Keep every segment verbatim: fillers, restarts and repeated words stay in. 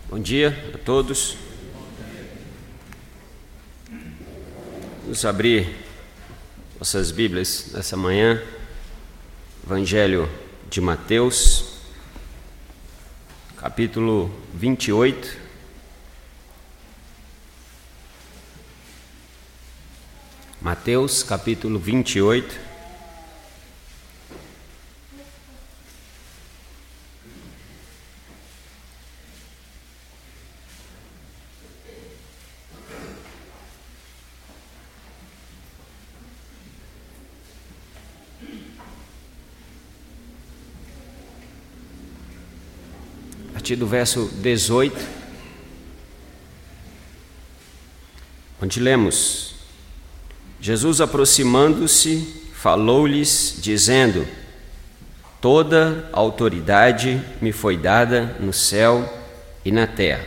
Bom dia a todos. Vamos abrir nossas Bíblias nessa manhã. Evangelho de Mateus, capítulo vinte e oito. Mateus, capítulo vinte e oito. A partir do verso dezoito, onde lemos: Jesus, aproximando-se, falou-lhes, dizendo: toda a autoridade me foi dada no céu e na terra.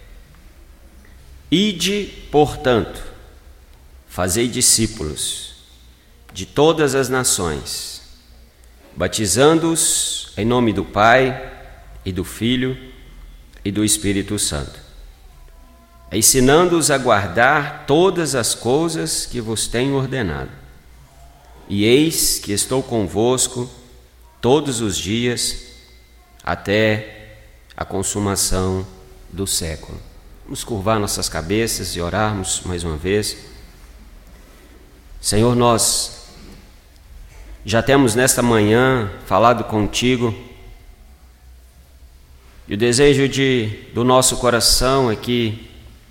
Ide, portanto, fazei discípulos de todas as nações, batizando-os em nome do Pai e do Filho e do Espírito Santo, ensinando-os a guardar todas as coisas que vos tenho ordenado. E eis que estou convosco todos os dias, até a consumação do século. Vamos curvar nossas cabeças e orarmos mais uma vez. Senhor, nós já temos nesta manhã falado contigo, e o desejo de, do nosso coração é que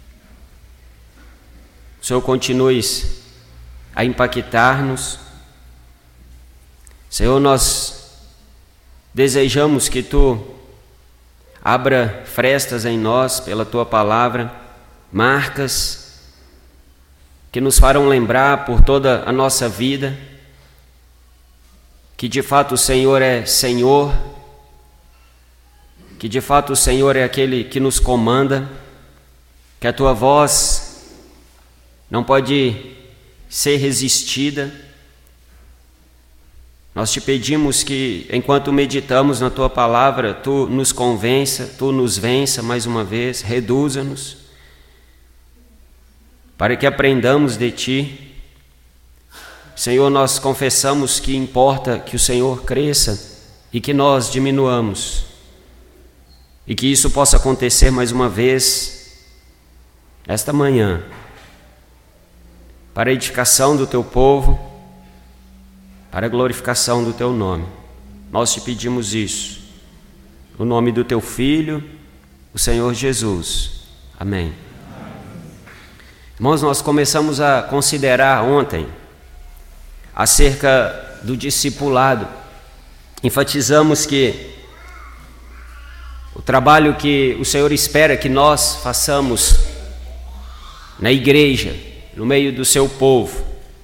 o Senhor continue a impactar-nos. Senhor, nós desejamos que Tu abra frestas em nós pela Tua palavra, marcas que nos farão lembrar por toda a nossa vida que de fato o Senhor é Senhor, que de fato o Senhor é aquele que nos comanda, que a Tua voz não pode ser resistida. Nós te pedimos que, enquanto meditamos na Tua palavra, Tu nos convença, Tu nos vença mais uma vez, reduza-nos, para que aprendamos de Ti. Senhor, nós confessamos que importa que o Senhor cresça e que nós diminuamos, e que isso possa acontecer mais uma vez esta manhã, para a edificação do Teu povo, para a glorificação do Teu nome. Nós te pedimos isso, no nome do Teu Filho, o Senhor Jesus. Amém. Irmãos, nós começamos a considerar ontem acerca do discipulado. Enfatizamos que o trabalho que o Senhor espera que nós façamos na igreja, no meio do seu povo,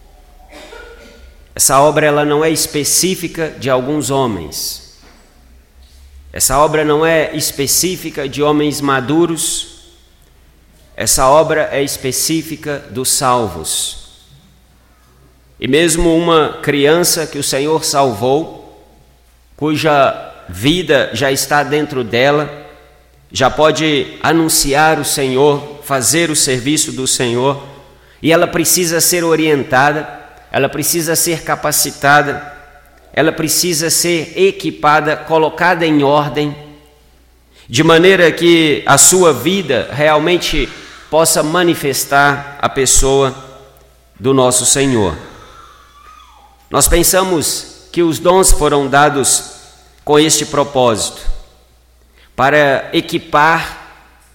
essa obra ela não é específica de alguns homens, essa obra não é específica de homens maduros, essa obra é específica dos salvos. E mesmo uma criança que o Senhor salvou, cuja vida já está dentro dela, já pode anunciar o Senhor, fazer o serviço do Senhor, e ela precisa ser orientada, ela precisa ser capacitada, ela precisa ser equipada, colocada em ordem, de maneira que a sua vida realmente possa manifestar a pessoa do nosso Senhor. Nós pensamos que os dons foram dados com este propósito, para equipar,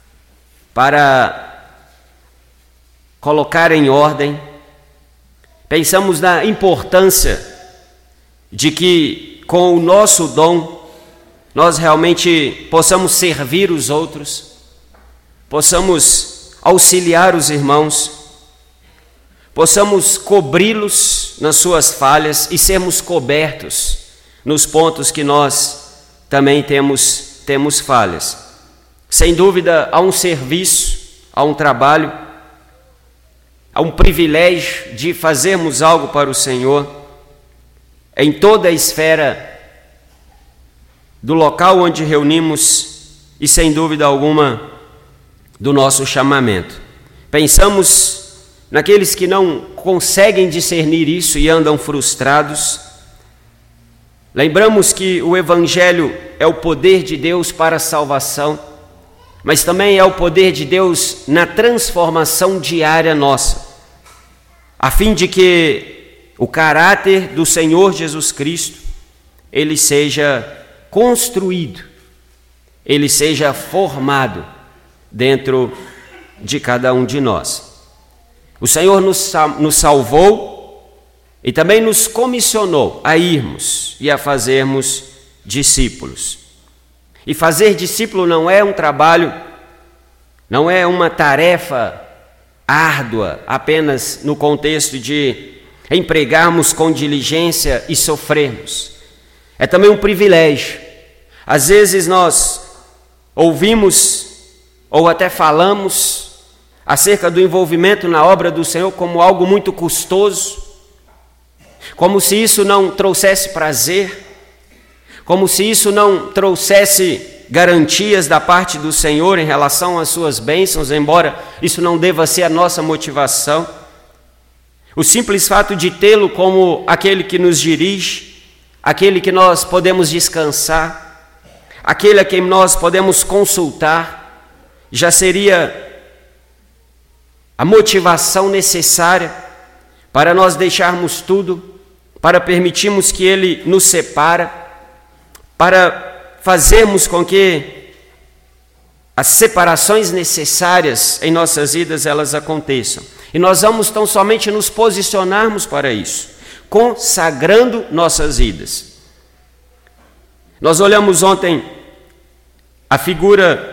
para colocar em ordem. Pensamos na importância de que com o nosso dom nós realmente possamos servir os outros, possamos auxiliar os irmãos, possamos cobri-los nas suas falhas e sermos cobertos nos pontos que nós também temos, temos falhas. Sem dúvida, há um serviço, há um trabalho, há um privilégio de fazermos algo para o Senhor em toda a esfera do local onde reunimos e, sem dúvida alguma, do nosso chamamento. Pensamos naqueles que não conseguem discernir isso e andam frustrados. Lembramos que o Evangelho é o poder de Deus para a salvação, mas também é o poder de Deus na transformação diária nossa, a fim de que o caráter do Senhor Jesus Cristo, ele seja construído, ele seja formado dentro de cada um de nós. O Senhor nos, nos salvou e também nos comissionou a irmos e a fazermos discípulos. E fazer discípulo não é um trabalho, não é uma tarefa árdua apenas no contexto de empregarmos com diligência e sofrermos. É também um privilégio. Às vezes nós ouvimos ou até falamos acerca do envolvimento na obra do Senhor como algo muito custoso, como se isso não trouxesse prazer, como se isso não trouxesse garantias da parte do Senhor em relação às suas bênçãos, embora isso não deva ser a nossa motivação. O simples fato de tê-lo como aquele que nos dirige, aquele que nós podemos descansar, aquele a quem nós podemos consultar, já seria a motivação necessária para nós deixarmos tudo, para permitirmos que Ele nos separe, para fazermos com que as separações necessárias em nossas vidas elas aconteçam. E nós vamos tão somente nos posicionarmos para isso, consagrando nossas vidas. Nós olhamos ontem a figura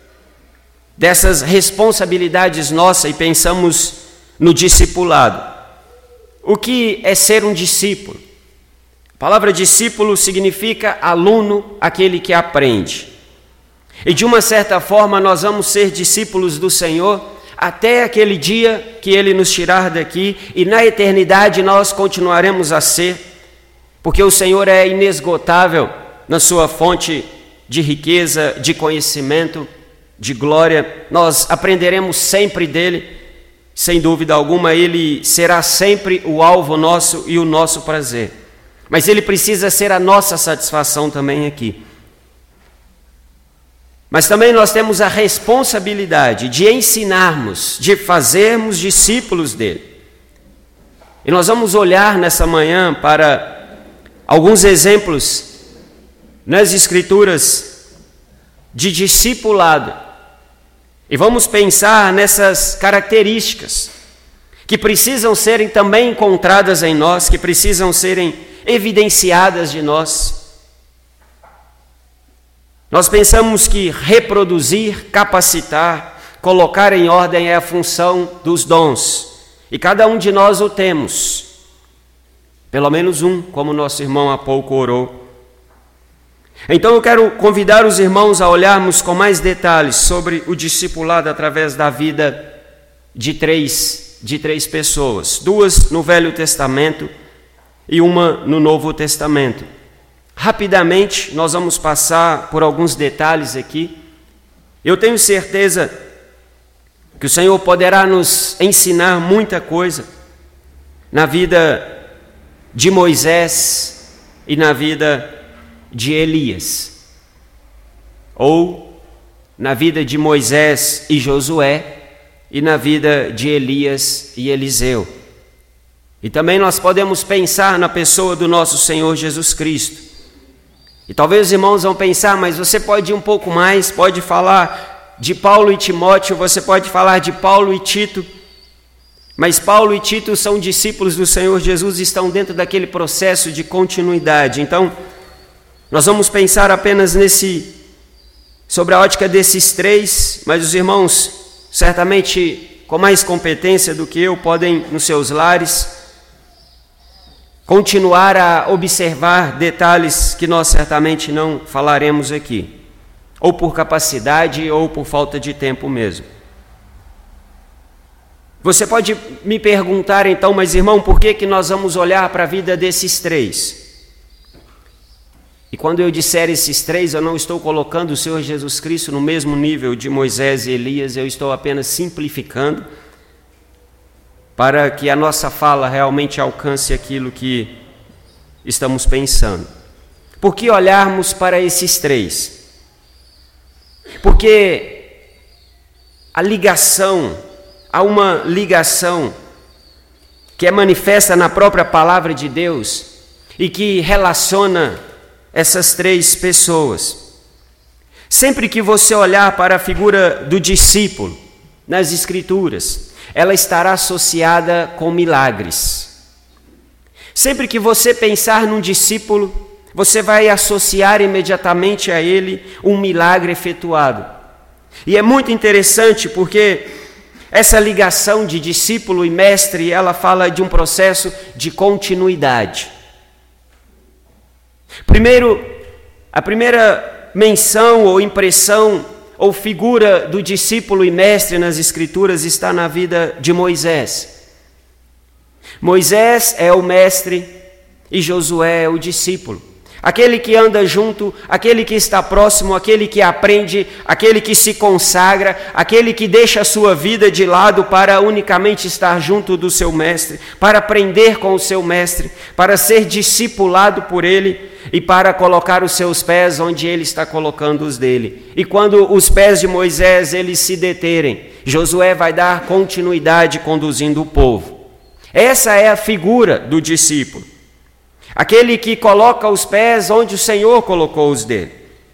dessas responsabilidades nossas e pensamos no discipulado. O que é ser um discípulo? A palavra discípulo significa aluno, aquele que aprende. E de uma certa forma nós vamos ser discípulos do Senhor até aquele dia que Ele nos tirar daqui, e na eternidade nós continuaremos a ser, porque o Senhor é inesgotável na sua fonte de riqueza, de conhecimento, de glória. Nós aprenderemos sempre dele, sem dúvida alguma. Ele será sempre o alvo nosso e o nosso prazer, mas ele precisa ser a nossa satisfação também aqui. Mas também nós temos a responsabilidade de ensinarmos, de fazermos discípulos dele. E nós vamos olhar nessa manhã para alguns exemplos nas Escrituras de discipulado. E vamos pensar nessas características que precisam serem também encontradas em nós, que precisam serem evidenciadas de nós. Nós pensamos que reproduzir, capacitar, colocar em ordem é a função dos dons. E cada um de nós o temos. Pelo menos um, como nosso irmão há pouco orou. Então eu quero convidar os irmãos a olharmos com mais detalhes sobre o discipulado através da vida de três, de três pessoas. Duas no Velho Testamento e uma no Novo Testamento. Rapidamente, nós vamos passar por alguns detalhes aqui. Eu tenho certeza que o Senhor poderá nos ensinar muita coisa na vida de Moisés e na vida de Elias, ou na vida de Moisés e Josué e na vida de Elias e Eliseu. E também nós podemos pensar na pessoa do nosso Senhor Jesus Cristo. E talvez os irmãos vão pensar, mas você pode ir um pouco mais, pode falar de Paulo e Timóteo, você pode falar de Paulo e Tito, mas Paulo e Tito são discípulos do Senhor Jesus e estão dentro daquele processo de continuidade. Então, nós vamos pensar apenas nesse, sobre a ótica desses três, mas os irmãos, certamente com mais competência do que eu, podem, nos seus lares, continuar a observar detalhes que nós certamente não falaremos aqui, ou por capacidade ou por falta de tempo mesmo. Você pode me perguntar então, mas irmão, por que que nós vamos olhar para a vida desses três? E quando eu disser esses três, eu não estou colocando o Senhor Jesus Cristo no mesmo nível de Moisés e Elias, eu estou apenas simplificando para que a nossa fala realmente alcance aquilo que estamos pensando. Por que olharmos para esses três? Porque a ligação, há uma ligação que é manifesta na própria palavra de Deus e que relaciona essas três pessoas. Sempre que você olhar para a figura do discípulo nas Escrituras, ela estará associada com milagres. Sempre que você pensar num discípulo, você vai associar imediatamente a ele um milagre efetuado. E é muito interessante porque essa ligação de discípulo e mestre, ela fala de um processo de continuidade. Primeiro, a primeira menção ou impressão ou figura do discípulo e mestre nas Escrituras está na vida de Moisés. Moisés é o mestre e Josué é o discípulo. Aquele que anda junto, aquele que está próximo, aquele que aprende, aquele que se consagra, aquele que deixa a sua vida de lado para unicamente estar junto do seu mestre, para aprender com o seu mestre, para ser discipulado por ele e para colocar os seus pés onde ele está colocando os dele. E quando os pés de Moisés eles se deterem, Josué vai dar continuidade conduzindo o povo. Essa é a figura do discípulo. Aquele que coloca os pés onde o Senhor colocou os dele.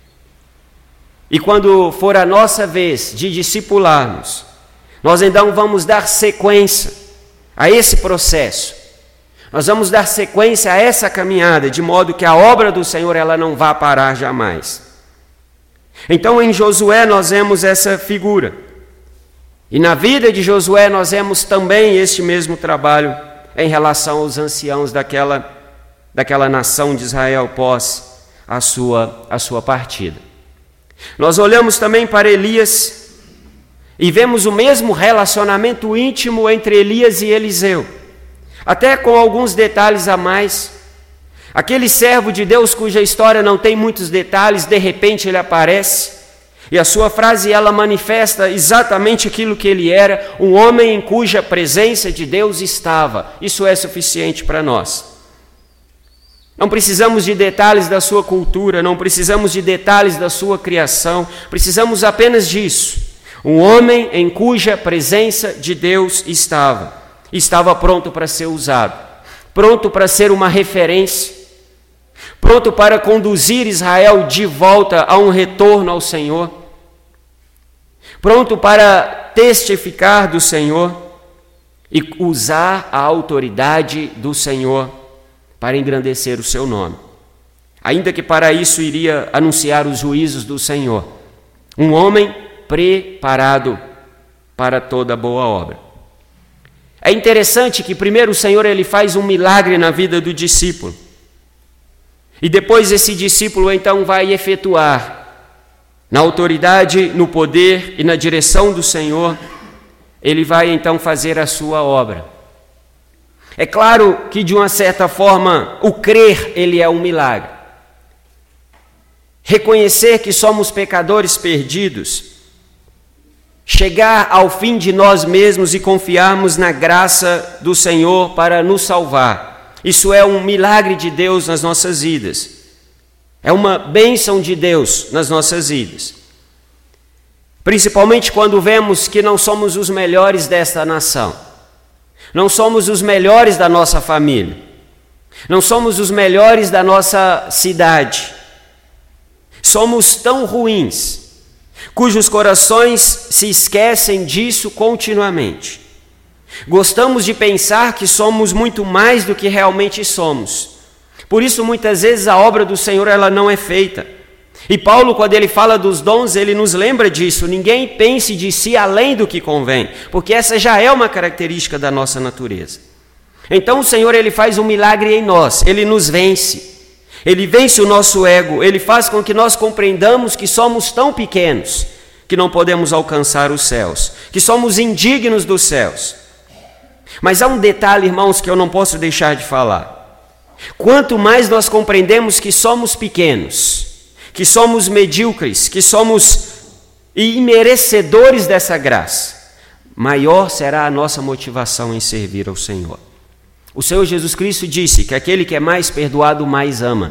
E quando for a nossa vez de discipularmos, nós então vamos dar sequência a esse processo. Nós vamos dar sequência a essa caminhada, de modo que a obra do Senhor ela não vá parar jamais. Então em Josué nós vemos essa figura. E na vida de Josué nós vemos também este mesmo trabalho em relação aos anciãos daquela daquela nação de Israel após a sua, a sua partida. Nós olhamos também para Elias e vemos o mesmo relacionamento íntimo entre Elias e Eliseu, até com alguns detalhes a mais. Aquele servo de Deus cuja história não tem muitos detalhes, de repente ele aparece, e a sua frase ela manifesta exatamente aquilo que ele era, um homem em cuja presença de Deus estava. Isso é suficiente para nós. Não precisamos de detalhes da sua cultura, não precisamos de detalhes da sua criação, precisamos apenas disso. Um homem em cuja presença de Deus estava, estava pronto para ser usado, pronto para ser uma referência, pronto para conduzir Israel de volta a um retorno ao Senhor, pronto para testificar do Senhor e usar a autoridade do Senhor para engrandecer o seu nome, ainda que para isso iria anunciar os juízos do Senhor. Um homem preparado para toda boa obra. É interessante que primeiro o Senhor ele faz um milagre na vida do discípulo, e depois esse discípulo então vai efetuar, na autoridade, no poder e na direção do Senhor, ele vai então fazer a sua obra. É claro que, de uma certa forma, o crer, ele é um milagre. Reconhecer que somos pecadores perdidos, chegar ao fim de nós mesmos e confiarmos na graça do Senhor para nos salvar. Isso é um milagre de Deus nas nossas vidas. É uma bênção de Deus nas nossas vidas. Principalmente quando vemos que não somos os melhores desta nação. Não somos os melhores da nossa família, não somos os melhores da nossa cidade. Somos tão ruins, cujos corações se esquecem disso continuamente. Gostamos de pensar que somos muito mais do que realmente somos. Por isso, muitas vezes, a obra do Senhor ela não é feita. E Paulo, quando ele fala dos dons, ele nos lembra disso. Ninguém pense de si além do que convém, porque essa já é uma característica da nossa natureza. Então o Senhor ele faz um milagre em nós, ele nos vence. Ele vence o nosso ego, ele faz com que nós compreendamos que somos tão pequenos que não podemos alcançar os céus, que somos indignos dos céus. Mas há um detalhe, irmãos, que eu não posso deixar de falar. Quanto mais nós compreendemos que somos pequenos, que somos medíocres, que somos imerecedores dessa graça, maior será a nossa motivação em servir ao Senhor. O Senhor Jesus Cristo disse que aquele que é mais perdoado, mais ama.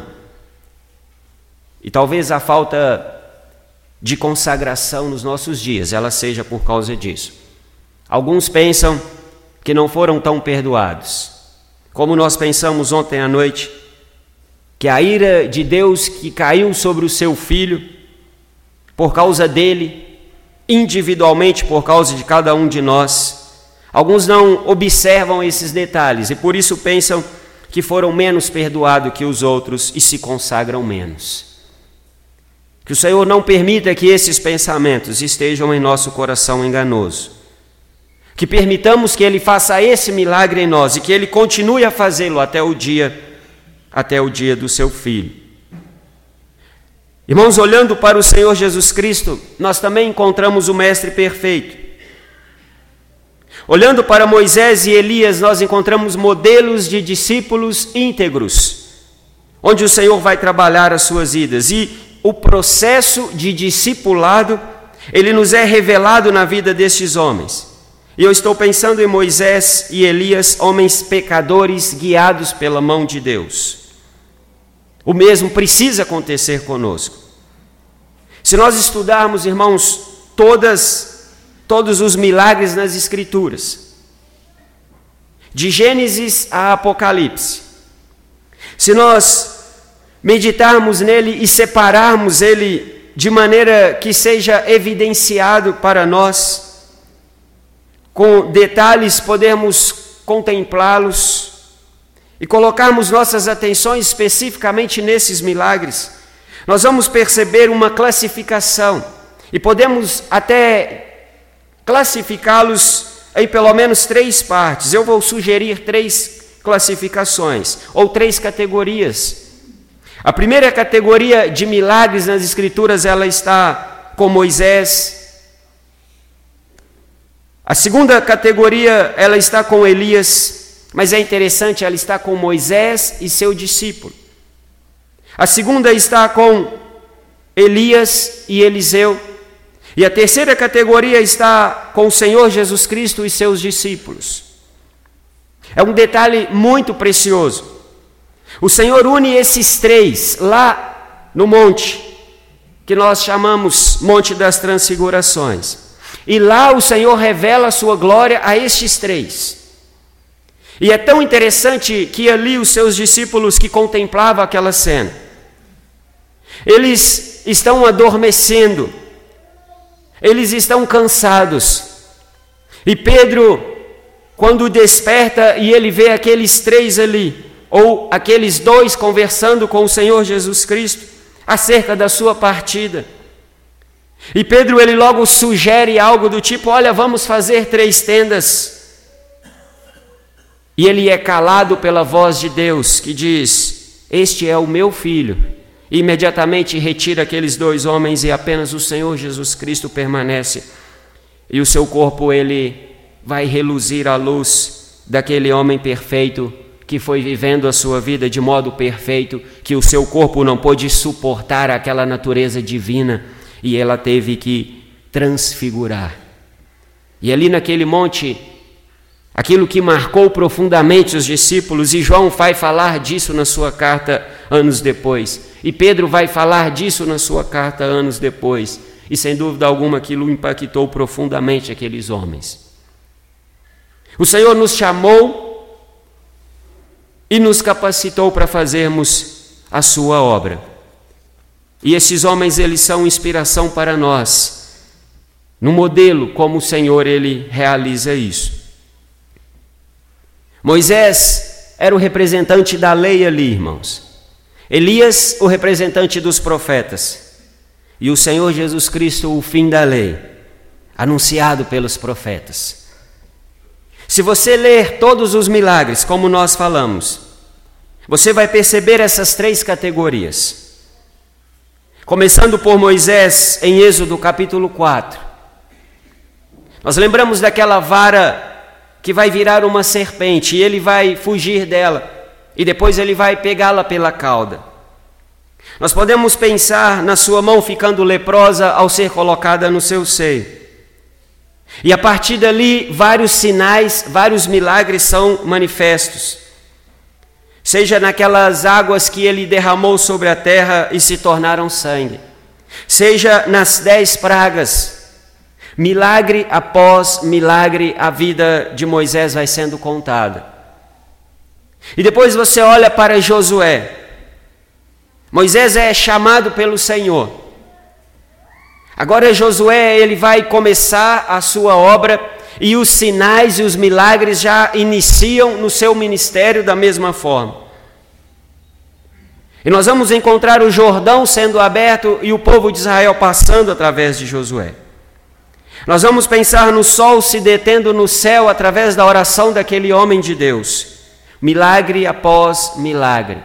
E talvez a falta de consagração nos nossos dias, ela seja por causa disso. Alguns pensam que não foram tão perdoados, como nós pensamos ontem à noite, que a ira de Deus que caiu sobre o seu Filho, por causa dele, individualmente por causa de cada um de nós. Alguns não observam esses detalhes e por isso pensam que foram menos perdoados que os outros e se consagram menos. Que o Senhor não permita que esses pensamentos estejam em nosso coração enganoso. Que permitamos que Ele faça esse milagre em nós e que Ele continue a fazê-lo até o dia, até o dia do seu Filho. Irmãos, olhando para o Senhor Jesus Cristo, nós também encontramos o Mestre perfeito. Olhando para Moisés e Elias, nós encontramos modelos de discípulos íntegros, onde o Senhor vai trabalhar as suas vidas. E o processo de discipulado, ele nos é revelado na vida destes homens. E eu estou pensando em Moisés e Elias, homens pecadores guiados pela mão de Deus. O mesmo precisa acontecer conosco. Se nós estudarmos, irmãos, todas, todos os milagres nas Escrituras, de Gênesis a Apocalipse, se nós meditarmos nele e separarmos ele de maneira que seja evidenciado para nós, com detalhes podemos contemplá-los e colocarmos nossas atenções especificamente nesses milagres, nós vamos perceber uma classificação e podemos até classificá-los em pelo menos três partes. Eu vou sugerir três classificações ou três categorias. A primeira categoria de milagres nas Escrituras, ela está com Moisés. A segunda categoria, ela está com Elias, mas é interessante, ela está com Moisés e seu discípulo. A segunda está com Elias e Eliseu. E a terceira categoria está com o Senhor Jesus Cristo e seus discípulos. É um detalhe muito precioso. O Senhor une esses três lá no monte, que nós chamamos Monte das Transfigurações. E lá o Senhor revela a sua glória a estes três. E é tão interessante que ali os seus discípulos que contemplavam aquela cena, eles estão adormecendo, eles estão cansados. E Pedro, quando desperta e ele vê aqueles três ali, ou aqueles dois conversando com o Senhor Jesus Cristo acerca da sua partida, e Pedro ele logo sugere algo do tipo: olha, vamos fazer três tendas. E ele é calado pela voz de Deus que diz: este é o meu filho. E imediatamente retira aqueles dois homens e apenas o Senhor Jesus Cristo permanece. E o seu corpo ele vai reluzir à luz daquele homem perfeito que foi vivendo a sua vida de modo perfeito, que o seu corpo não pôde suportar aquela natureza divina e ela teve que transfigurar. E ali naquele monte, aquilo que marcou profundamente os discípulos, e João vai falar disso na sua carta anos depois, e Pedro vai falar disso na sua carta anos depois, e sem dúvida alguma aquilo impactou profundamente aqueles homens. O Senhor nos chamou e nos capacitou para fazermos a sua obra. E esses homens, eles são inspiração para nós, no modelo como o Senhor, ele realiza isso. Moisés era o representante da lei ali, irmãos. Elias, o representante dos profetas. E o Senhor Jesus Cristo, o fim da lei, anunciado pelos profetas. Se você ler todos os milagres, como nós falamos, você vai perceber essas três categorias. Começando por Moisés, em Êxodo capítulo quatro. Nós lembramos daquela vara que vai virar uma serpente, e ele vai fugir dela. e depois ele vai pegá-la pela cauda. Nós podemos pensar na sua mão ficando leprosa ao ser colocada no seu seio. E a partir dali, vários sinais, vários milagres são manifestos. Seja naquelas águas que ele derramou sobre a terra e se tornaram sangue. Seja nas dez pragas. Milagre após milagre, a vida de Moisés vai sendo contada. E depois você olha para Josué. Moisés é chamado pelo Senhor. Agora Josué, ele vai começar a sua obra e os sinais e os milagres já iniciam no seu ministério da mesma forma. E nós vamos encontrar o Jordão sendo aberto e o povo de Israel passando através de Josué. Nós vamos pensar no sol se detendo no céu através da oração daquele homem de Deus. Milagre após milagre.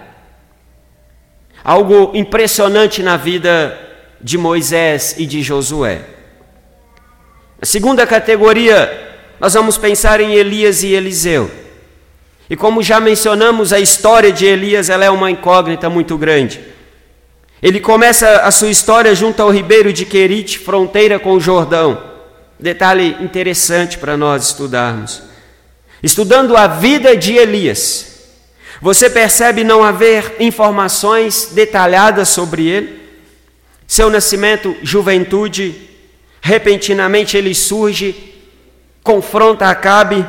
Algo impressionante na vida de Moisés e de Josué. A segunda categoria, nós vamos pensar em Elias e Eliseu. E como já mencionamos, a história de Elias ela é uma incógnita muito grande. Ele começa a sua história junto ao ribeiro de Querite, fronteira com o Jordão. Detalhe interessante para nós estudarmos. Estudando a vida de Elias, você percebe não haver informações detalhadas sobre ele? Seu nascimento, juventude, repentinamente ele surge, confronta Acabe.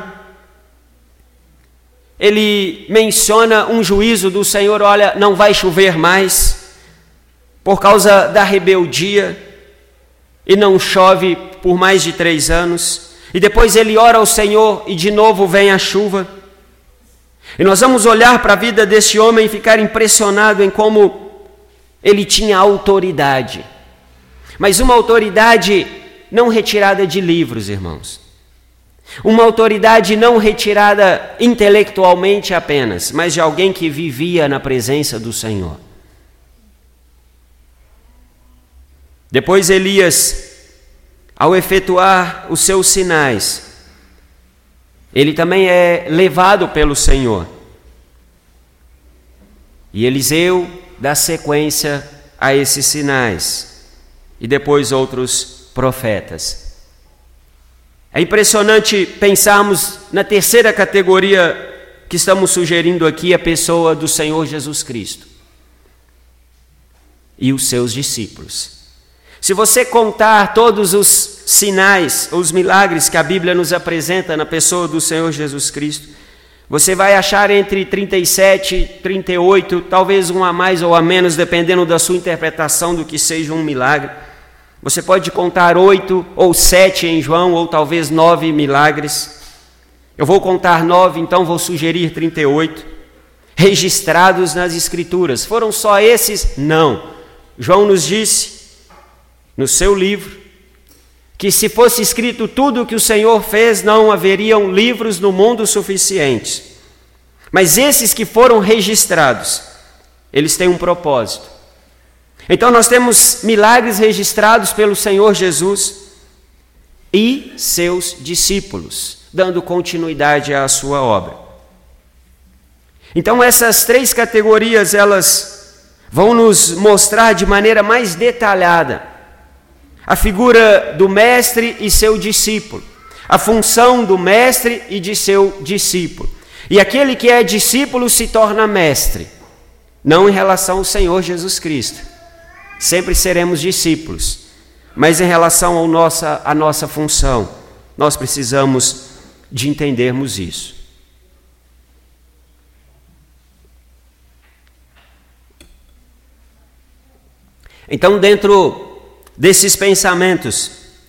Ele menciona um juízo do Senhor, olha, não vai chover mais, por causa da rebeldia, e não chove por mais de três anos. E depois ele ora ao Senhor e de novo vem a chuva. E nós vamos olhar para a vida deste homem e ficar impressionado em como ele tinha autoridade. Mas uma autoridade não retirada de livros, irmãos. Uma autoridade não retirada intelectualmente apenas, mas de alguém que vivia na presença do Senhor. Depois Elias, ao efetuar os seus sinais, ele também é levado pelo Senhor. E Eliseu dá sequência a esses sinais. E depois outros profetas. É impressionante pensarmos na terceira categoria que estamos sugerindo aqui, a pessoa do Senhor Jesus Cristo e os seus discípulos. Se você contar todos os sinais, os milagres que a Bíblia nos apresenta na pessoa do Senhor Jesus Cristo, você vai achar entre trinta e sete e trinta e oito, talvez um a mais ou a menos, dependendo da sua interpretação do que seja um milagre. Você pode contar oito ou sete em João, ou talvez nove milagres. Eu vou contar nove, então vou sugerir trinta e oito, registrados nas Escrituras. Foram só esses? Não. João nos disse, no seu livro, que se fosse escrito tudo o que o Senhor fez, não haveriam livros no mundo suficientes. Mas esses que foram registrados, eles têm um propósito. Então nós temos milagres registrados pelo Senhor Jesus e seus discípulos, dando continuidade à sua obra. Então essas três categorias, elas vão nos mostrar de maneira mais detalhada a figura do mestre e seu discípulo, a função do mestre e de seu discípulo. E aquele que é discípulo se torna mestre, não em relação ao Senhor Jesus Cristo. Sempre seremos discípulos, mas em relação ao nossa, à nossa função, nós precisamos de entendermos isso. Então, dentro desses pensamentos,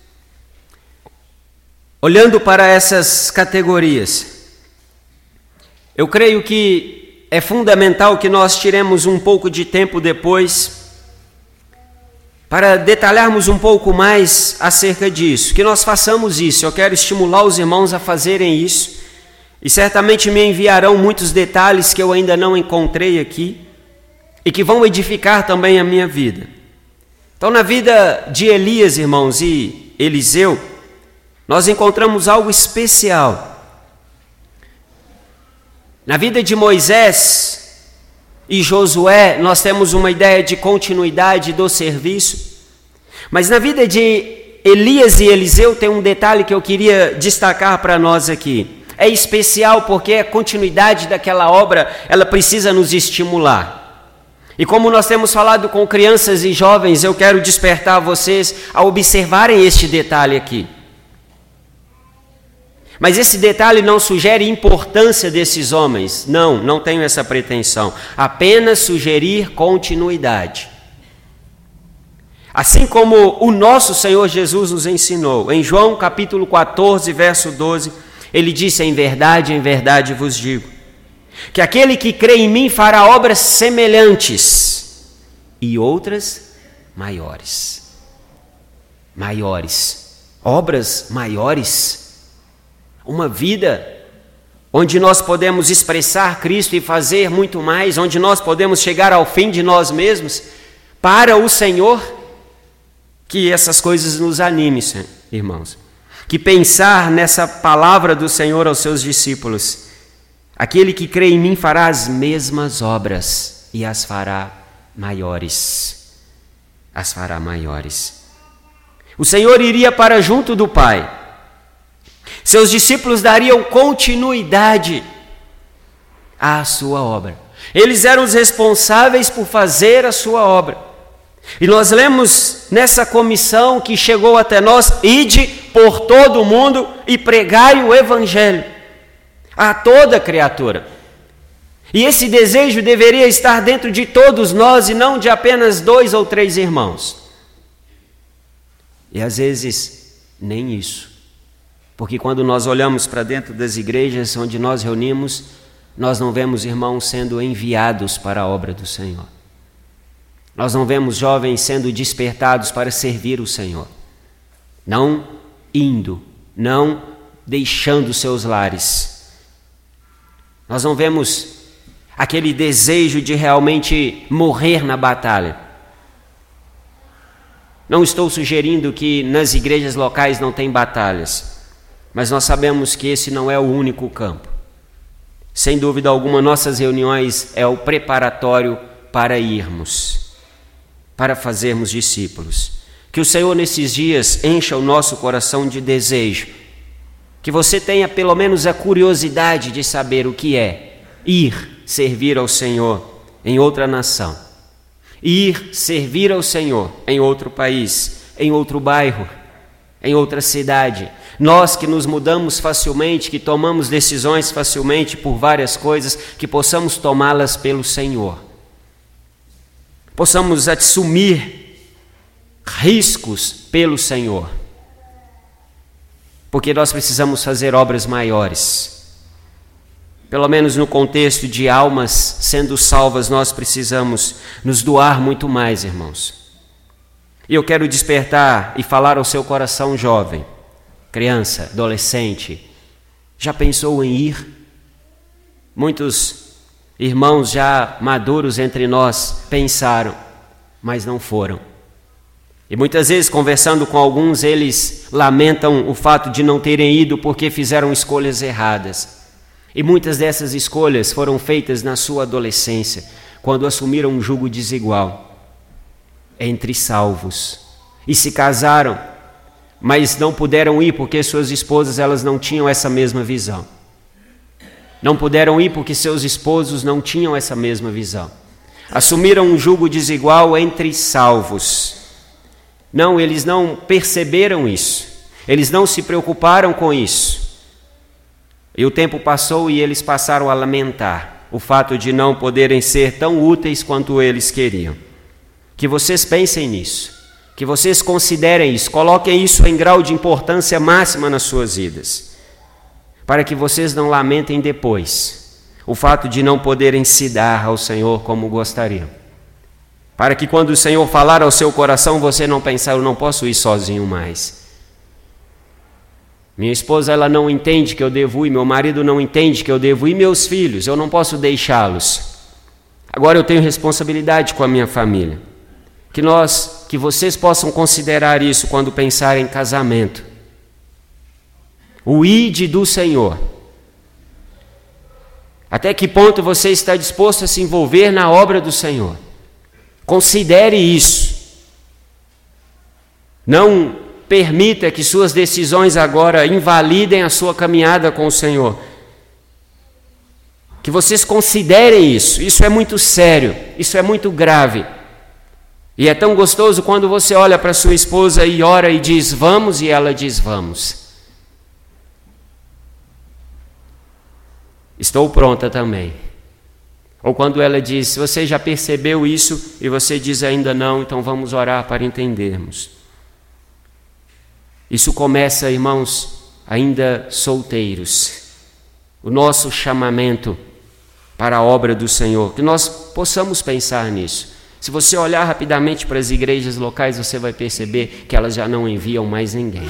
olhando para essas categorias, eu creio que é fundamental que nós tiremos um pouco de tempo depois para detalharmos um pouco mais acerca disso, que nós façamos isso. Eu quero estimular os irmãos a fazerem isso, e certamente me enviarão muitos detalhes que eu ainda não encontrei aqui, e que vão edificar também a minha vida. Então, na vida de Elias, irmãos, e Eliseu, nós encontramos algo especial. Na vida de Moisés, e Josué, nós temos uma ideia de continuidade do serviço. Mas na vida de Elias e Eliseu tem um detalhe que eu queria destacar para nós aqui. É especial porque a continuidade daquela obra, ela precisa nos estimular. E como nós temos falado com crianças e jovens, eu quero despertar vocês a observarem este detalhe aqui. Mas esse detalhe não sugere importância desses homens. Não, não tenho essa pretensão. Apenas sugerir continuidade. Assim como o nosso Senhor Jesus nos ensinou. Em João capítulo quatorze, verso doze, ele disse: em verdade, em verdade vos digo, que aquele que crê em mim fará obras semelhantes e outras maiores. Maiores. Obras maiores. Uma vida onde nós podemos expressar Cristo e fazer muito mais, onde nós podemos chegar ao fim de nós mesmos para o Senhor. Que essas coisas nos animem, irmãos. Que pensar nessa palavra do Senhor aos seus discípulos: aquele que crê em mim fará as mesmas obras e as fará maiores. As fará maiores. O Senhor iria para junto do Pai. Seus discípulos dariam continuidade à sua obra. Eles eram os responsáveis por fazer a sua obra. E nós lemos nessa comissão que chegou até nós: ide por todo o mundo e pregai o evangelho a toda criatura. E esse desejo deveria estar dentro de todos nós e não de apenas dois ou três irmãos. E às vezes nem isso. Porque quando nós olhamos para dentro das igrejas onde nós reunimos, nós não vemos irmãos sendo enviados para a obra do Senhor. Nós não vemos jovens sendo despertados para servir o Senhor. Não indo, não deixando seus lares. Nós não vemos aquele desejo de realmente morrer na batalha. Não estou sugerindo que nas igrejas locais não tem batalhas, mas nós sabemos que esse não é o único campo. Sem dúvida alguma, nossas reuniões é o preparatório para irmos, para fazermos discípulos. Que o Senhor nesses dias encha o nosso coração de desejo, que você tenha pelo menos a curiosidade de saber o que é ir servir ao Senhor em outra nação, ir servir ao Senhor em outro país, em outro bairro, em outra cidade. Nós que nos mudamos facilmente, que tomamos decisões facilmente por várias coisas, que possamos tomá-las pelo Senhor. Possamos assumir riscos pelo Senhor. Porque nós precisamos fazer obras maiores. Pelo menos no contexto de almas sendo salvas, nós precisamos nos doar muito mais, irmãos. E eu quero despertar e falar ao seu coração jovem, criança, adolescente. Já pensou em ir? Muitos irmãos já maduros entre nós pensaram, mas não foram. E muitas vezes, conversando com alguns, eles lamentam o fato de não terem ido porque fizeram escolhas erradas. E muitas dessas escolhas foram feitas na sua adolescência, quando assumiram um jugo desigual entre salvos. E se casaram, mas não puderam ir porque suas esposas elas não tinham essa mesma visão. Não puderam ir porque seus esposos não tinham essa mesma visão. Assumiram um jugo desigual entre salvos. Não, eles não perceberam isso. Eles não se preocuparam com isso. E o tempo passou e eles passaram a lamentar o fato de não poderem ser tão úteis quanto eles queriam. Que vocês pensem nisso. Que vocês considerem isso. Coloquem isso em grau de importância máxima nas suas vidas. Para que vocês não lamentem depois o fato de não poderem se dar ao Senhor como gostariam. Para que quando o Senhor falar ao seu coração, você não pensar, eu não posso ir sozinho mais. Minha esposa, ela não entende que eu devo ir, meu marido não entende que eu devo ir, meus filhos, eu não posso deixá-los. Agora eu tenho responsabilidade com a minha família. Que nós, que vocês possam considerar isso quando pensarem em casamento. O ide do Senhor. Até que ponto você está disposto a se envolver na obra do Senhor? Considere isso. Não permita que suas decisões agora invalidem a sua caminhada com o Senhor. Que vocês considerem isso. Isso é muito sério, isso é muito grave. E é tão gostoso quando você olha para sua esposa e ora e diz vamos, e ela diz vamos. Estou pronta também. Ou quando ela diz, você já percebeu isso? E você diz ainda não, então vamos orar para entendermos. Isso começa, irmãos, ainda solteiros. O nosso chamamento para a obra do Senhor. Que nós possamos pensar nisso. Se você olhar rapidamente para as igrejas locais, você vai perceber que elas já não enviam mais ninguém.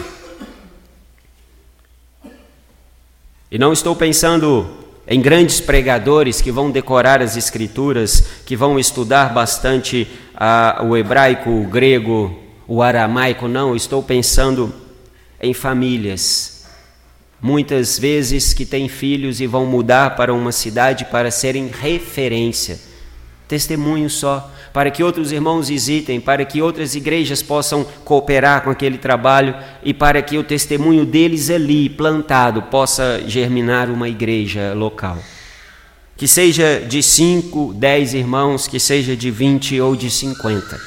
E não estou pensando em grandes pregadores que vão decorar as escrituras, que vão estudar bastante ah, o hebraico, o grego, o aramaico. Não, estou pensando em famílias, muitas vezes que têm filhos e vão mudar para uma cidade para serem referência, testemunho só, para que outros irmãos visitem, para que outras igrejas possam cooperar com aquele trabalho e para que o testemunho deles ali, plantado, possa germinar uma igreja local. Que seja de cinco, dez irmãos, que seja de vinte ou de cinquenta.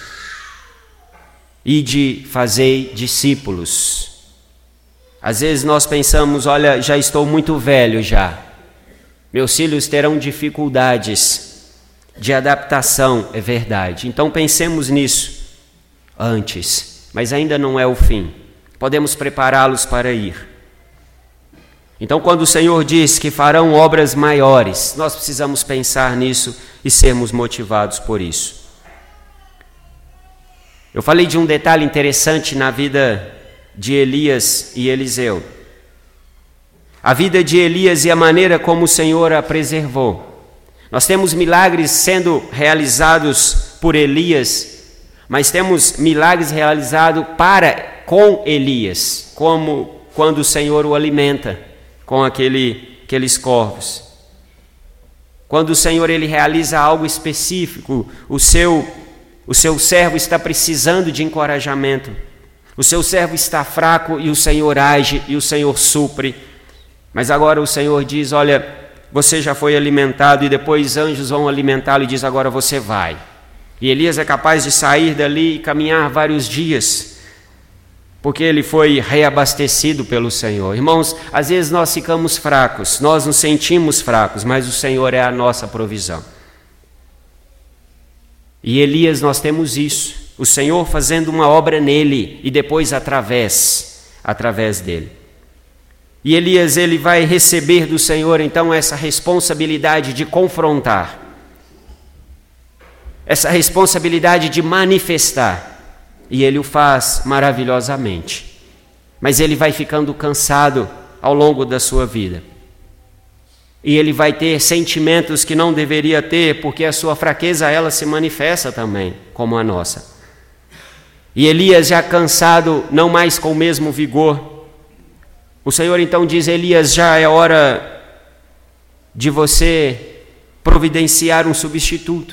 E de fazer discípulos. Às vezes nós pensamos, olha, já estou muito velho já. Meus filhos terão dificuldades de adaptação, é verdade. Então pensemos nisso antes, mas ainda não é o fim. Podemos prepará-los para ir. Então, quando o Senhor diz que farão obras maiores, nós precisamos pensar nisso e sermos motivados por isso. Eu falei de um detalhe interessante na vida de Elias e Eliseu. A vida de Elias e a maneira como o Senhor a preservou. Nós temos milagres sendo realizados por Elias, mas temos milagres realizados para, com Elias, como quando o Senhor o alimenta com aquele, aqueles corvos. Quando o Senhor ele realiza algo específico, o seu, o seu servo está precisando de encorajamento, o seu servo está fraco e o Senhor age e o Senhor supre. Mas agora o Senhor diz, olha, você já foi alimentado, e depois anjos vão alimentá-lo e diz, agora você vai. E Elias é capaz de sair dali e caminhar vários dias, porque ele foi reabastecido pelo Senhor. Irmãos, às vezes nós ficamos fracos, nós nos sentimos fracos, mas o Senhor é a nossa provisão. E Elias, nós temos isso, o Senhor fazendo uma obra nele e depois através, através dele. E Elias, ele vai receber do Senhor, então, essa responsabilidade de confrontar, essa responsabilidade de manifestar, e ele o faz maravilhosamente. Mas ele vai ficando cansado ao longo da sua vida. E ele vai ter sentimentos que não deveria ter, porque a sua fraqueza, ela se manifesta também, como a nossa. E Elias, já cansado, não mais com o mesmo vigor, o Senhor então diz, Elias, já é hora de você providenciar um substituto.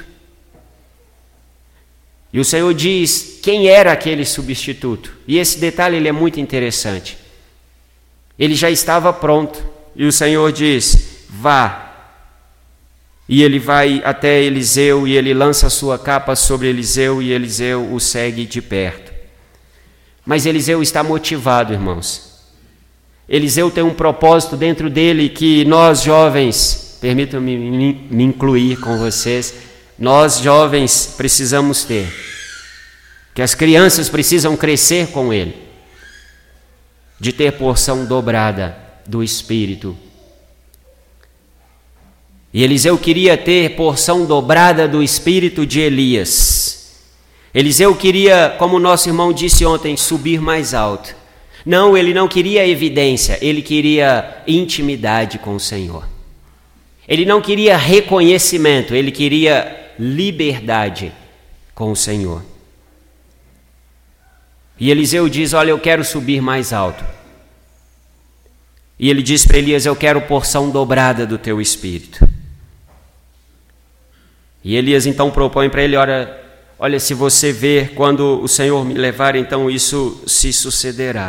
E o Senhor diz quem era aquele substituto. E esse detalhe ele é muito interessante. Ele já estava pronto. E o Senhor diz, vá. E ele vai até Eliseu e ele lança a sua capa sobre Eliseu e Eliseu o segue de perto. Mas Eliseu está motivado, irmãos. Eliseu tem um propósito dentro dele que nós jovens, permitam-me me incluir com vocês, nós jovens precisamos ter, que as crianças precisam crescer com ele, de ter porção dobrada do Espírito. E Eliseu queria ter porção dobrada do Espírito de Elias. Eliseu queria, como nosso irmão disse ontem, subir mais alto. Não, ele não queria evidência, ele queria intimidade com o Senhor. Ele não queria reconhecimento, ele queria liberdade com o Senhor. E Eliseu diz, olha, eu quero subir mais alto. E ele diz para Elias, eu quero porção dobrada do teu Espírito. E Elias então propõe para ele, olha, olha, se você ver quando o Senhor me levar, então isso se sucederá.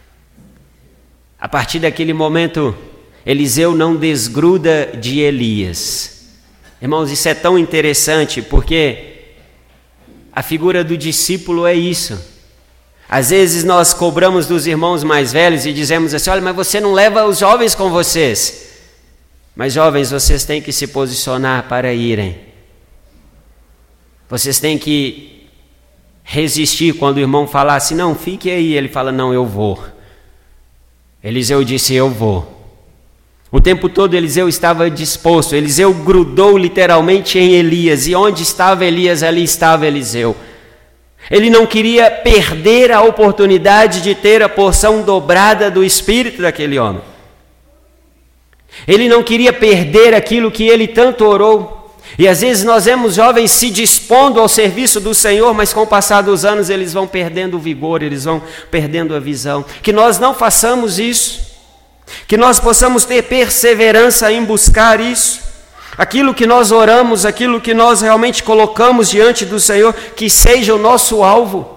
A partir daquele momento, Eliseu não desgruda de Elias. Irmãos, isso é tão interessante, porque a figura do discípulo é isso. Às vezes nós cobramos dos irmãos mais velhos e dizemos assim, olha, mas você não leva os jovens com vocês. Mas jovens, vocês têm que se posicionar para irem. Vocês têm que resistir quando o irmão falar assim, não, fique aí. Ele fala, não, eu vou. Eliseu disse, eu vou. O tempo todo Eliseu estava disposto. Eliseu grudou literalmente em Elias. E onde estava Elias, ali estava Eliseu. Ele não queria perder a oportunidade de ter a porção dobrada do Espírito daquele homem. Ele não queria perder aquilo que ele tanto orou. E às vezes nós vemos jovens se dispondo ao serviço do Senhor, mas com o passar dos anos eles vão perdendo o vigor, eles vão perdendo a visão. Que nós não façamos isso. Que nós possamos ter perseverança em buscar isso. Aquilo que nós oramos, aquilo que nós realmente colocamos diante do Senhor, que seja o nosso alvo.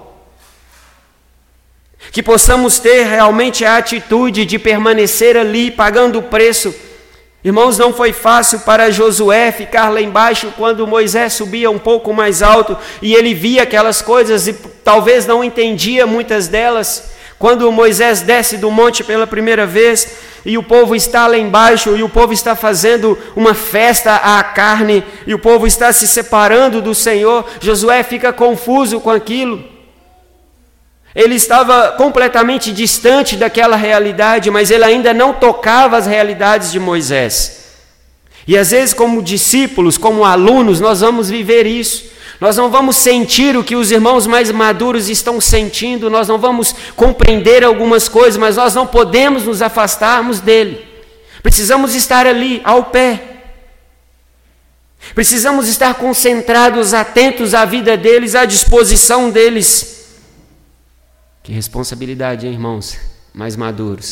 Que possamos ter realmente a atitude de permanecer ali, pagando o preço. Irmãos, não foi fácil para Josué ficar lá embaixo quando Moisés subia um pouco mais alto e ele via aquelas coisas e talvez não entendia muitas delas. Quando Moisés desce do monte pela primeira vez e o povo está lá embaixo e o povo está fazendo uma festa à carne e o povo está se separando do Senhor, Josué fica confuso com aquilo. Ele estava completamente distante daquela realidade, mas ele ainda não tocava as realidades de Moisés. E às vezes, como discípulos, como alunos, nós vamos viver isso. Nós não vamos sentir o que os irmãos mais maduros estão sentindo, nós não vamos compreender algumas coisas, mas nós não podemos nos afastarmos dele. Precisamos estar ali, ao pé. Precisamos estar concentrados, atentos à vida deles, à disposição deles. Que responsabilidade, hein, irmãos mais maduros.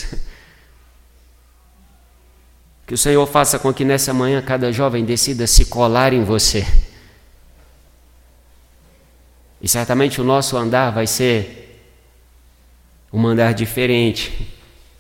Que o Senhor faça com que nessa manhã cada jovem decida se colar em você. E certamente o nosso andar vai ser um andar diferente.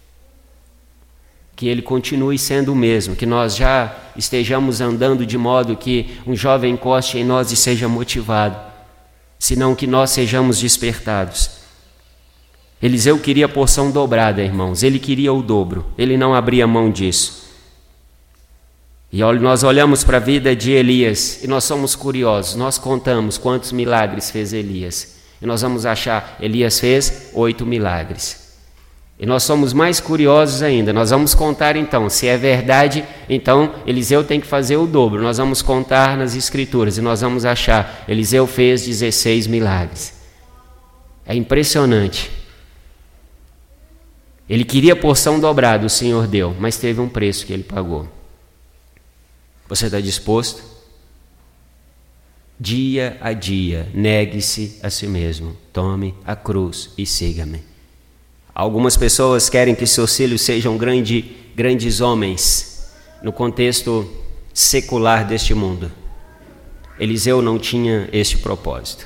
Que ele continue sendo o mesmo, que nós já estejamos andando de modo que um jovem encoste em nós e seja motivado, senão que nós sejamos despertados. Eliseu queria a porção dobrada, irmãos, ele queria o dobro, ele não abria mão disso. E nós olhamos para a vida de Elias e nós somos curiosos, nós contamos quantos milagres fez Elias. E nós vamos achar, Elias fez oito milagres. E nós somos mais curiosos ainda, nós vamos contar então, se é verdade, então Eliseu tem que fazer o dobro. Nós vamos contar nas escrituras e nós vamos achar, Eliseu fez dezesseis milagres. É impressionante. Ele queria a porção dobrada, o Senhor deu, mas teve um preço que ele pagou. Você está disposto? Dia a dia, negue-se a si mesmo, tome a cruz e siga-me. Algumas pessoas querem que seus filhos sejam grande, grandes homens no contexto secular deste mundo. Eliseu não tinha este propósito.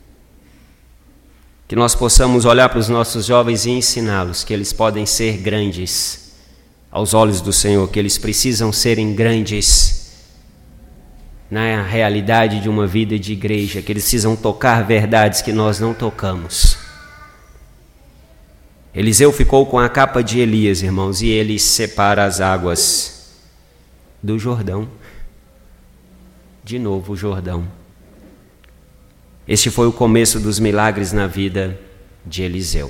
Que nós possamos olhar para os nossos jovens e ensiná-los que eles podem ser grandes aos olhos do Senhor, que eles precisam serem grandes na realidade de uma vida de igreja, que eles precisam tocar verdades que nós não tocamos. Eliseu ficou com a capa de Elias, irmãos, e ele separa as águas do Jordão. De novo o Jordão. Este foi o começo dos milagres na vida de Eliseu.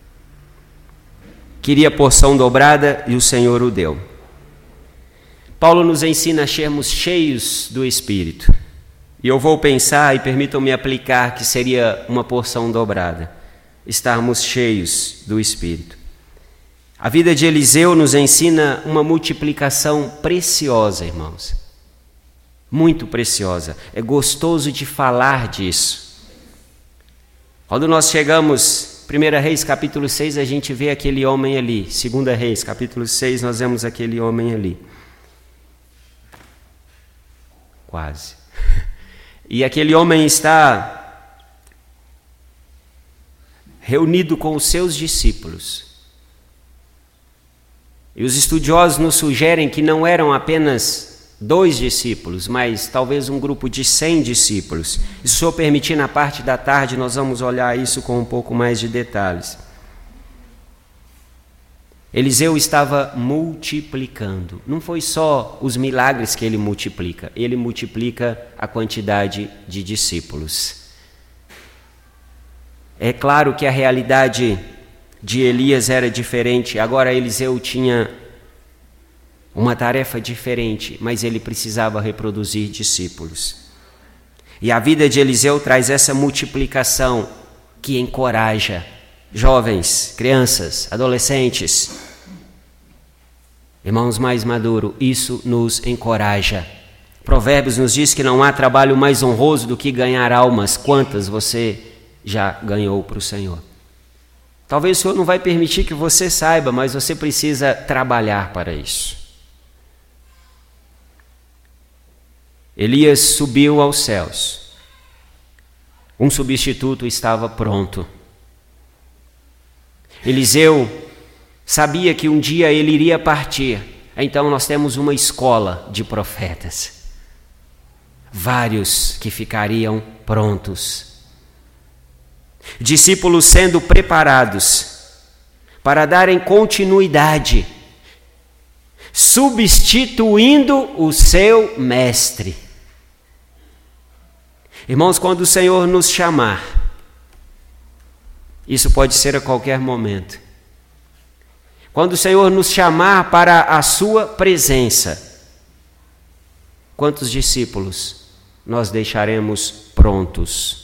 Queria porção dobrada e o Senhor o deu. Paulo nos ensina a sermos cheios do Espírito. E eu vou pensar, e permitam-me aplicar, que seria uma porção dobrada. Estarmos cheios do Espírito. A vida de Eliseu nos ensina uma multiplicação preciosa, irmãos. Muito preciosa. É gostoso de falar disso. Quando nós chegamos, primeira Reis, capítulo seis, a gente vê aquele homem ali. segunda Reis, capítulo seis, nós vemos aquele homem ali. Quase. e aquele homem está reunido com os seus discípulos. E os estudiosos nos sugerem que não eram apenas dois discípulos, mas talvez um grupo de cem discípulos. E se o Senhor permitir, na parte da tarde nós vamos olhar isso com um pouco mais de detalhes. Eliseu estava multiplicando. Não foi só os milagres que ele multiplica, ele multiplica a quantidade de discípulos. É claro que a realidade de Elias era diferente, agora Eliseu tinha uma tarefa diferente, mas ele precisava reproduzir discípulos. E a vida de Eliseu traz essa multiplicação que encoraja jovens, crianças, adolescentes, irmãos mais maduros, isso nos encoraja. Provérbios nos diz que não há trabalho mais honroso do que ganhar almas. Quantas você já ganhou para o Senhor? Talvez o Senhor não vai permitir que você saiba, mas você precisa trabalhar para isso. Elias subiu aos céus. Um substituto estava pronto. Eliseu sabia que um dia ele iria partir. Então nós temos uma escola de profetas. Vários que ficariam prontos. Discípulos sendo preparados para darem continuidade, substituindo o seu mestre. Irmãos, quando o Senhor nos chamar, isso pode ser a qualquer momento. Quando o Senhor nos chamar para a sua presença, quantos discípulos nós deixaremos prontos?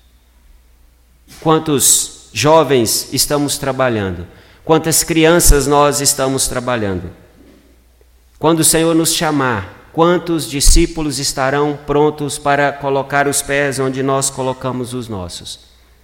Quantos jovens estamos trabalhando? Quantas crianças nós estamos trabalhando? Quando o Senhor nos chamar, quantos discípulos estarão prontos para colocar os pés onde nós colocamos os nossos?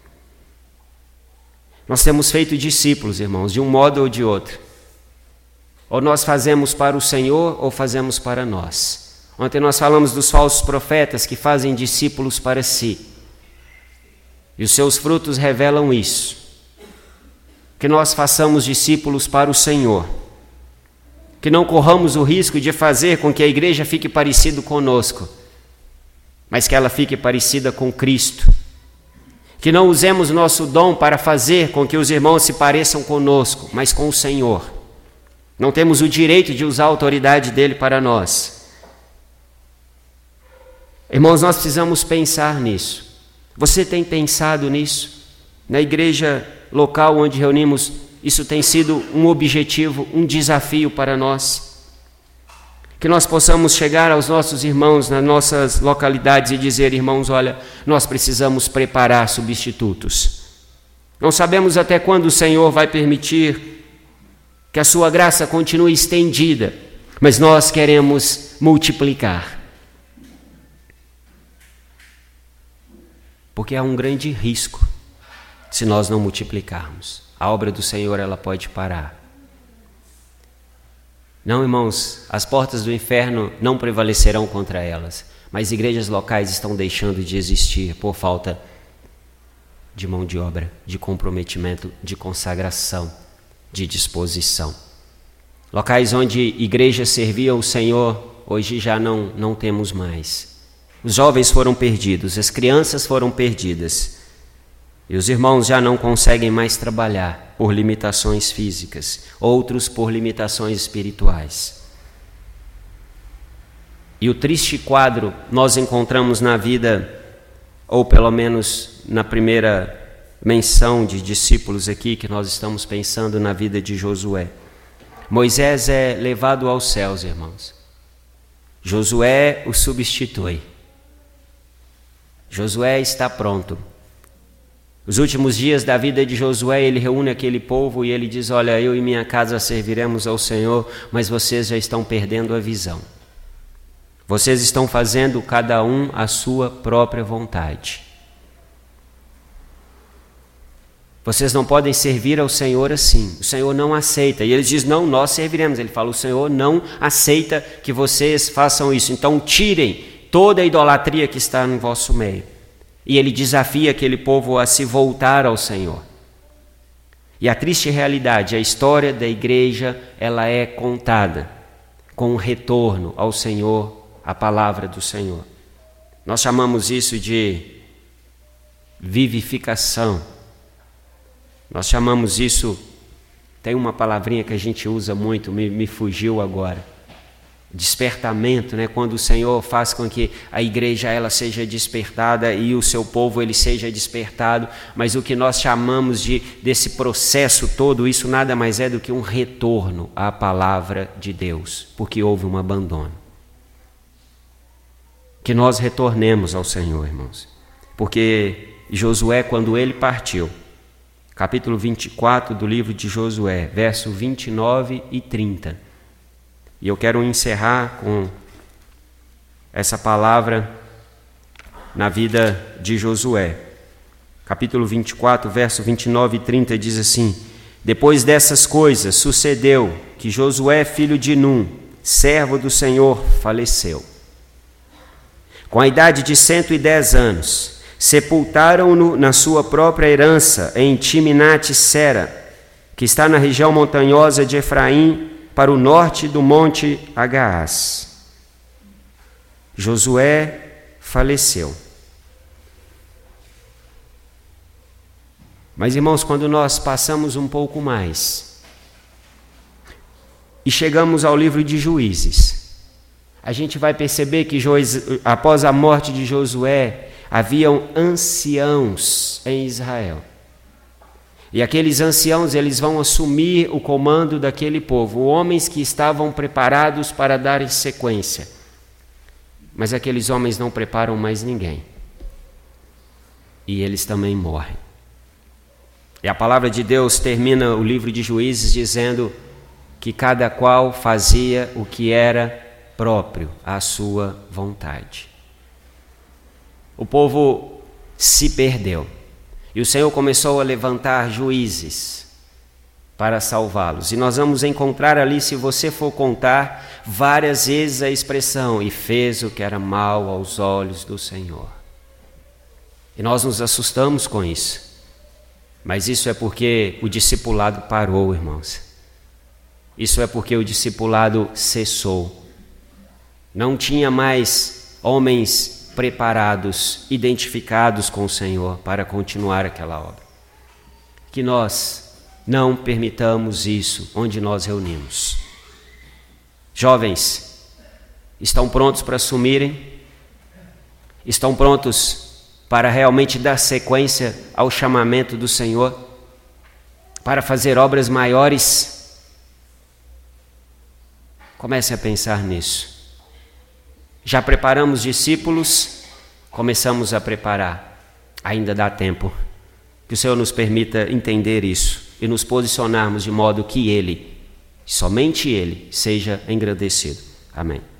Nós temos feito discípulos, irmãos, de um modo ou de outro. Ou nós fazemos para o Senhor ou fazemos para nós. Ontem nós falamos dos falsos profetas que fazem discípulos para si. E os seus frutos revelam isso. Que nós façamos discípulos para o Senhor. Que não corramos o risco de fazer com que a igreja fique parecida conosco, mas que ela fique parecida com Cristo. Que não usemos nosso dom para fazer com que os irmãos se pareçam conosco, mas com o Senhor. Não temos o direito de usar a autoridade dele para nós. Irmãos, nós precisamos pensar nisso. Você tem pensado nisso? Na igreja local onde reunimos, isso tem sido um objetivo, um desafio para nós. Que nós possamos chegar aos nossos irmãos nas nossas localidades e dizer: irmãos, olha, nós precisamos preparar substitutos. Não sabemos até quando o Senhor vai permitir que a sua graça continue estendida, mas nós queremos multiplicar. Porque há um grande risco se nós não multiplicarmos. A obra do Senhor, ela pode parar. Não, irmãos, as portas do inferno não prevalecerão contra elas, mas igrejas locais estão deixando de existir por falta de mão de obra, de comprometimento, de consagração, de disposição. Locais onde igrejas serviam o Senhor, hoje já não, não temos mais. Os jovens foram perdidos, as crianças foram perdidas. E os irmãos já não conseguem mais trabalhar por limitações físicas, outros por limitações espirituais. E o triste quadro nós encontramos na vida, ou pelo menos na primeira menção de discípulos aqui, que nós estamos pensando na vida de Josué. Moisés é levado aos céus, irmãos. Josué o substitui. Josué está pronto. Os últimos dias da vida de Josué, ele reúne aquele povo e ele diz: olha, eu e minha casa serviremos ao Senhor, mas vocês já estão perdendo a visão. Vocês estão fazendo cada um a sua própria vontade. Vocês não podem servir ao Senhor assim. O Senhor não aceita. E ele diz: não, nós serviremos. Ele fala: o Senhor não aceita que vocês façam isso. Então tirem toda a idolatria que está no vosso meio. E ele desafia aquele povo a se voltar ao Senhor. E a triste realidade, a história da igreja, ela é contada com um retorno ao Senhor, à palavra do Senhor. Nós chamamos isso de vivificação. Nós chamamos isso, tem uma palavrinha que a gente usa muito, me, me fugiu agora. Despertamento, né? Quando o Senhor faz com que a igreja ela seja despertada e o seu povo ele seja despertado, mas o que nós chamamos de desse processo todo, isso nada mais é do que um retorno à palavra de Deus, porque houve um abandono. Que nós retornemos ao Senhor, irmãos, porque Josué, quando ele partiu, capítulo vinte e quatro do livro de Josué, verso vinte e nove e trinta, e eu quero encerrar com essa palavra na vida de Josué. Capítulo vinte e quatro, verso vinte e nove e trinta diz assim: Depois dessas coisas sucedeu que Josué, filho de Num, servo do Senhor, faleceu. Com a idade de cento e dez anos, sepultaram-no na sua própria herança em Timnat-Sera, que está na região montanhosa de Efraim, para o norte do monte Agaaz. Josué faleceu. Mas, irmãos, quando nós passamos um pouco mais e chegamos ao livro de Juízes, a gente vai perceber que após a morte de Josué, haviam anciãos em Israel. E aqueles anciãos, eles vão assumir o comando daquele povo, homens que estavam preparados para darem sequência. Mas aqueles homens não preparam mais ninguém. E eles também morrem. E a palavra de Deus termina o livro de Juízes dizendo que cada qual fazia o que era próprio à sua vontade. O povo se perdeu. E o Senhor começou a levantar juízes para salvá-los. E nós vamos encontrar ali, se você for contar, várias vezes a expressão: e fez o que era mal aos olhos do Senhor. E nós nos assustamos com isso. Mas isso é porque o discipulado parou, irmãos. Isso é porque o discipulado cessou. Não tinha mais homens preparados, identificados com o Senhor para continuar aquela obra. Que nós não permitamos isso onde nós reunimos. Jovens, estão prontos para assumirem? Estão prontos para realmente dar sequência ao chamamento do Senhor? Para fazer obras maiores? Comece a pensar nisso. Já preparamos discípulos, começamos a preparar. Ainda dá tempo. Que o Senhor nos permita entender isso e nos posicionarmos de modo que Ele, somente Ele, seja engrandecido. Amém.